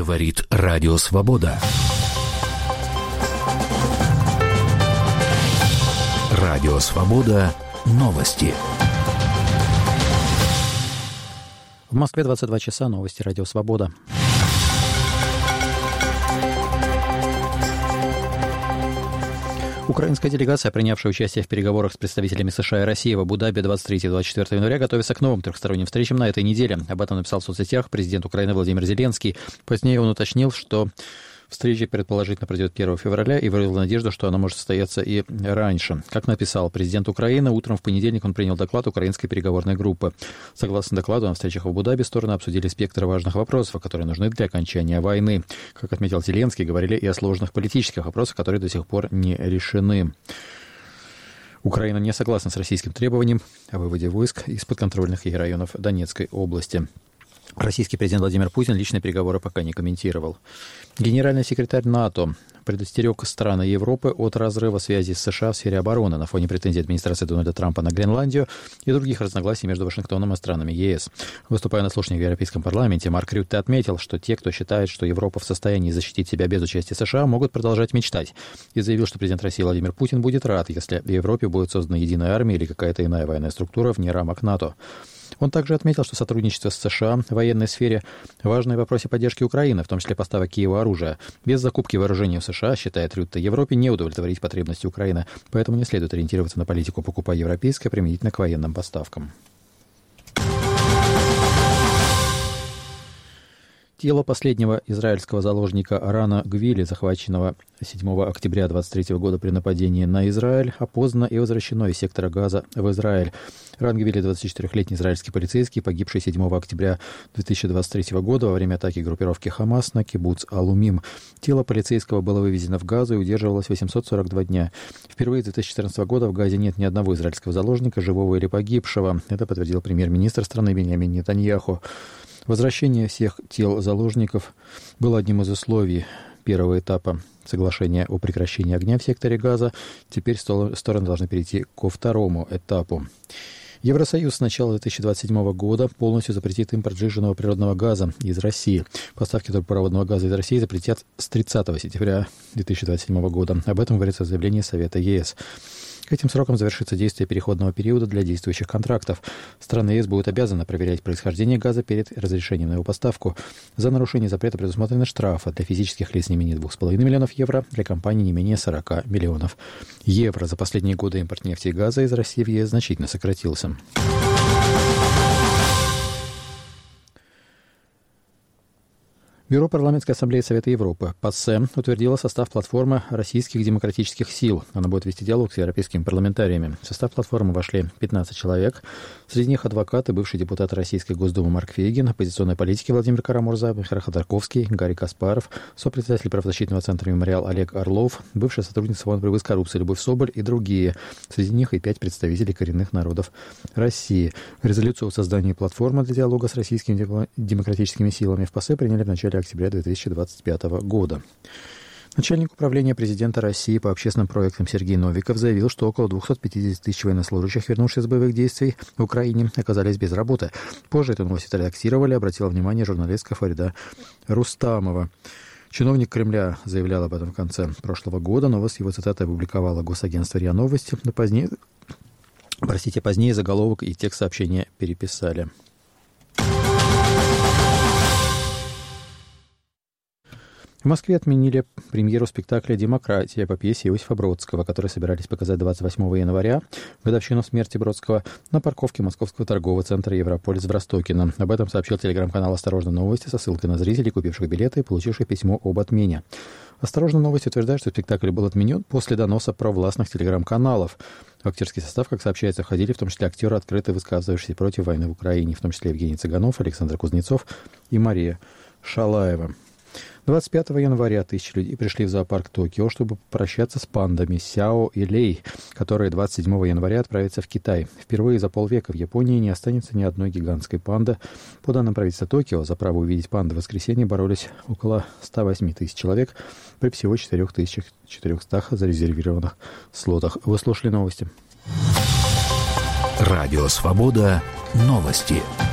Говорит Радио Свобода. Радио Свобода. Новости. В Москве 22 часа. Новости Радио Свобода. Украинская делегация, принявшая участие в переговорах с представителями США и России в Абу-Даби 23-24 января, готовится к новым трехсторонним встречам на этой неделе. Об этом написал в соцсетях президент Украины Владимир Зеленский. Позднее он уточнил, что встреча предположительно пройдет 1 февраля и выразил надежду, что она может состояться и раньше. Как написал президент Украины, утром в понедельник он принял доклад украинской переговорной группы. Согласно докладу, на встречах в Абу-Даби стороны обсудили спектр важных вопросов, которые нужны для окончания войны. Как отметил Зеленский, говорили и о сложных политических вопросах, которые до сих пор не решены. Украина не согласна с российским требованием о выводе войск из подконтрольных ей районов Донецкой области. Российский президент Владимир Путин личные переговоры пока не комментировал. Генеральный секретарь НАТО предостерег страны Европы от разрыва связи с США в сфере обороны на фоне претензий администрации Дональда Трампа на Гренландию и других разногласий между Вашингтоном и странами ЕС. Выступая на слушании в Европейском парламенте, Марк Рютте отметил, что те, кто считает, что Европа в состоянии защитить себя без участия США, могут продолжать мечтать. И заявил, что президент России Владимир Путин будет рад, если в Европе будет создана единая армия или какая-то иная военная структура вне рамок НАТО. Он также отметил, что сотрудничество с США в военной сфере важно в вопросе поддержки Украины, в том числе поставок Киеву оружия. Без закупки вооружений в США, считает Рютте, Европе не удовлетворить потребности Украины, поэтому не следует ориентироваться на политику «покупай европейское» применительно к военным поставкам. Тело последнего израильского заложника Рана Гвили, захваченного 7 октября 2023 года при нападении на Израиль, опознано и возвращено из сектора Газа в Израиль. Ран Гвили, 24-летний израильский полицейский, погибший 7 октября 2023 года во время атаки группировки Хамас на кибуц Алумим. Тело полицейского было вывезено в Газу и удерживалось 842 дня. Впервые с 2014 года в Газе нет ни одного израильского заложника, живого или погибшего. Это подтвердил премьер-министр страны Биньямин Нетаньяху. Возвращение всех тел заложников было одним из условий первого этапа соглашения о прекращении огня в секторе Газа. Теперь стороны должны перейти ко второму этапу. Евросоюз с начала 2027 года полностью запретит импорт сжиженного природного газа из России. Поставки трубопроводного газа из России запретят с 30 сентября 2027 года. Об этом говорится в заявлении Совета ЕС. К этим срокам завершится действие переходного периода для действующих контрактов. Страны ЕС будут обязаны проверять происхождение газа перед разрешением на его поставку. За нарушение запрета предусмотрены штрафы для физических лиц не менее 2,5 миллионов евро, для компаний не менее 40 миллионов евро. За последние годы импорт нефти и газа из России в ЕС значительно сократился. Бюро парламентской ассамблеи Совета Европы ПАСЕ утвердило состав платформы российских демократических сил. Она будет вести диалог с европейскими парламентариями. В состав платформы вошли 15 человек. Среди них адвокаты, бывший депутат Российской Госдумы Марк Фейгин, оппозиционные политики Владимир Карамурза, Михаил Ходорковский, Гарри Каспаров, сопредседатель правозащитного центра «Мемориал» Олег Орлов, бывшая сотрудница Фонда борьбы с коррупцией Любовь Соболь и другие. Среди них и 5 представителей коренных народов России. Резолюцию о создании платформы для диалога с российскими демократическими силами в ПАСЕ приняли в начале октября 2025 года. Начальник управления президента России по общественным проектам Сергей Новиков заявил, что около 250 тысяч военнослужащих, вернувшихся с боевых действий в Украине, оказались без работы. Позже эту новость отредактировали, обратила внимание журналистка Фарида Рустамова. Чиновник Кремля заявлял об этом в конце прошлого года. Новость его цитаты опубликовало госагентство РИА Новости. Но позднее заголовок и текст сообщения переписали. В Москве отменили премьеру спектакля «Демократия» по пьесе Иосифа Бродского, который собирались показать 28 января, годовщину смерти Бродского, на парковке Московского торгового центра «Европолис» в Ростокино. Об этом сообщил телеграм-канал «Осторожно новости» со ссылкой на зрителей, купивших билеты и получивших письмо об отмене. «Осторожно новости» утверждает, что спектакль был отменен после доноса провластных телеграм-каналов. В актерский состав, как сообщается, входили в том числе актеры, открыто высказывающиеся против войны в Украине, в том числе Евгений Цыганов, Александр Кузнецов и Мария Шалаева. 25 января тысячи людей пришли в зоопарк Токио, чтобы попрощаться с пандами Сяо и Лей, которые 27 января отправятся в Китай. Впервые за полвека в Японии не останется ни одной гигантской панды. По данным правительства Токио, за право увидеть панды в воскресенье боролись около 108 тысяч человек при всего 4400 зарезервированных слотах. Вы слушали новости. Радио «Свобода». Новости.